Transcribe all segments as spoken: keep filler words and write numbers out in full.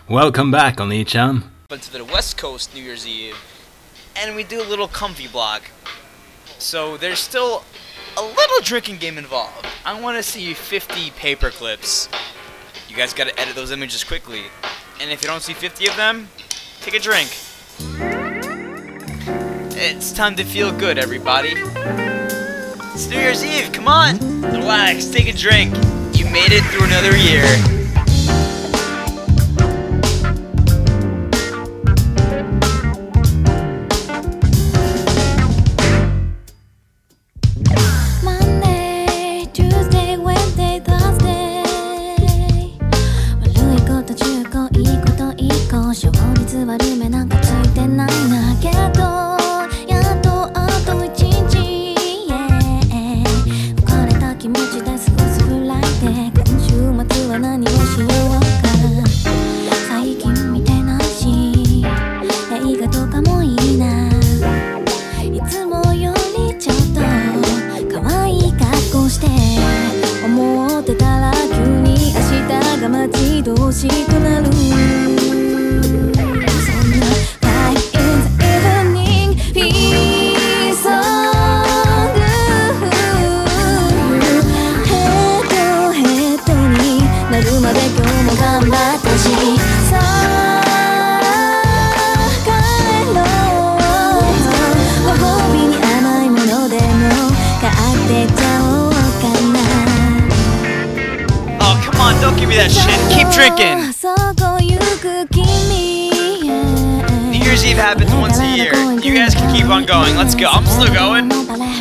Welcome back, Oni-chan. Went to the West Coast New Year's Eve, and we do a little comfy block. So there's still a little drinking game involved. I want to see fifty paper clips. You guys got to edit those images quickly. And if you don't see fifty of them, take a drink. It's time to feel good, everybody. It's New Year's Eve, come on! Relax, take a drink. You made it through another year. Don't give me that shit. Keep drinking. New Year's Eve happens once a year. You guys can keep on going. Let's go. I'm still going.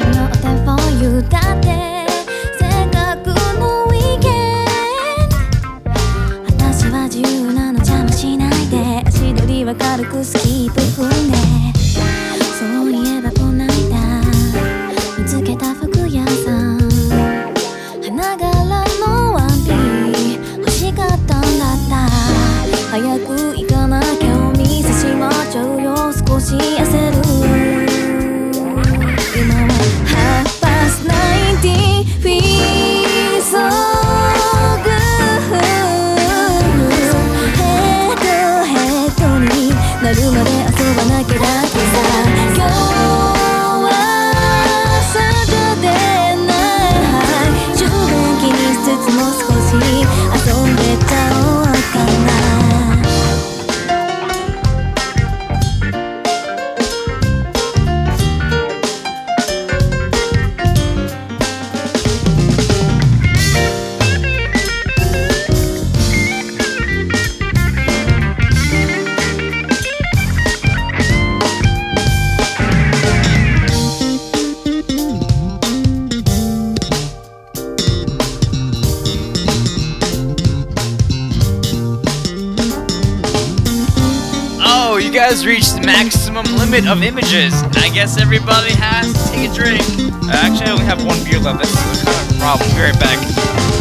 You guys reached the maximum limit of images. I guess everybody has to take a drink. Uh, actually, I only have one beer left. This is kind of a problem. I'll be right back.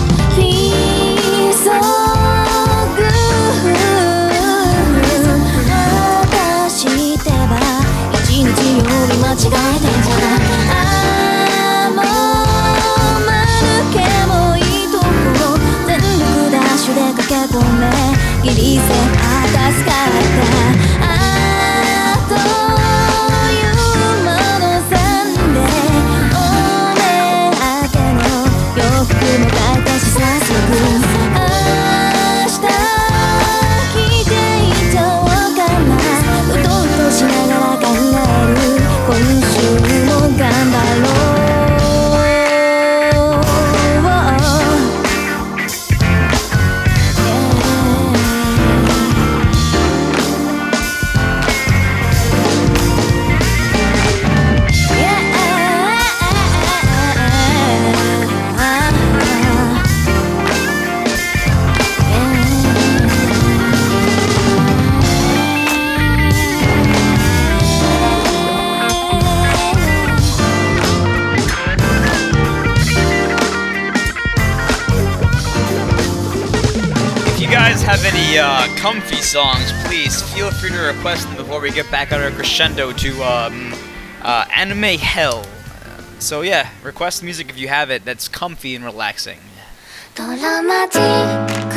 Have any uh, comfy songs, please feel free to request them before we get back on our crescendo to um, uh, Anime Hell. So yeah, request music if you have it that's comfy and relaxing. ドラマチ